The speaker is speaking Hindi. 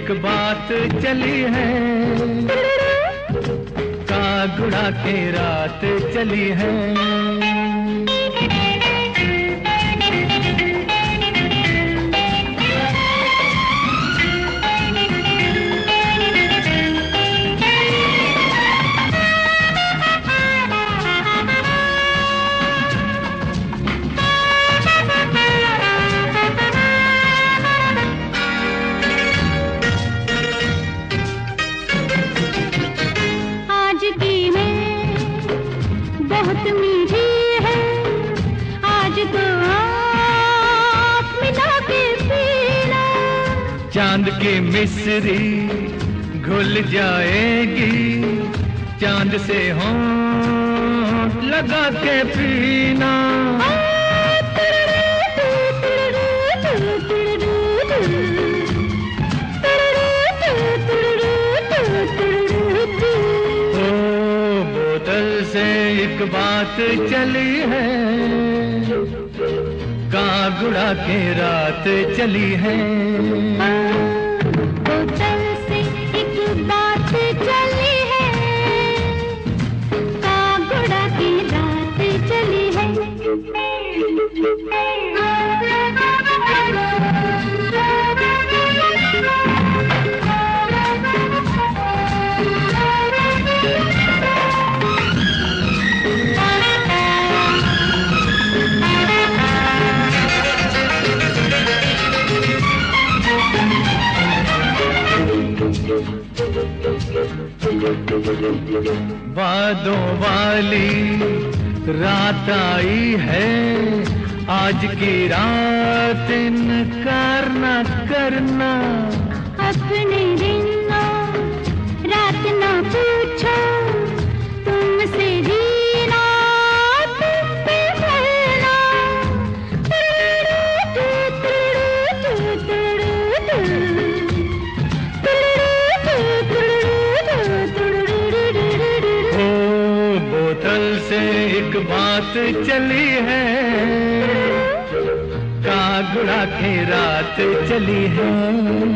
एक बात चली है, कागुड़ा के रात चली है। बहुत मीठी है आज तो आप मिला के पीना। चांद की मिस्री घुल जाएगी, चांद से होंठ लगा के पीना। एक बात चली है, कागुड़ा के रात चली है। बोतल से एक बात चली है, कागुड़ा की रात चली है। बादों वाली रात आई है, आज की रात इनकार न करना। अपने दिनों रात न पूछो, तुमसे जीना तुम पे मरना। बोतल से एक बात चली है, कागुड़ा की रात चली है।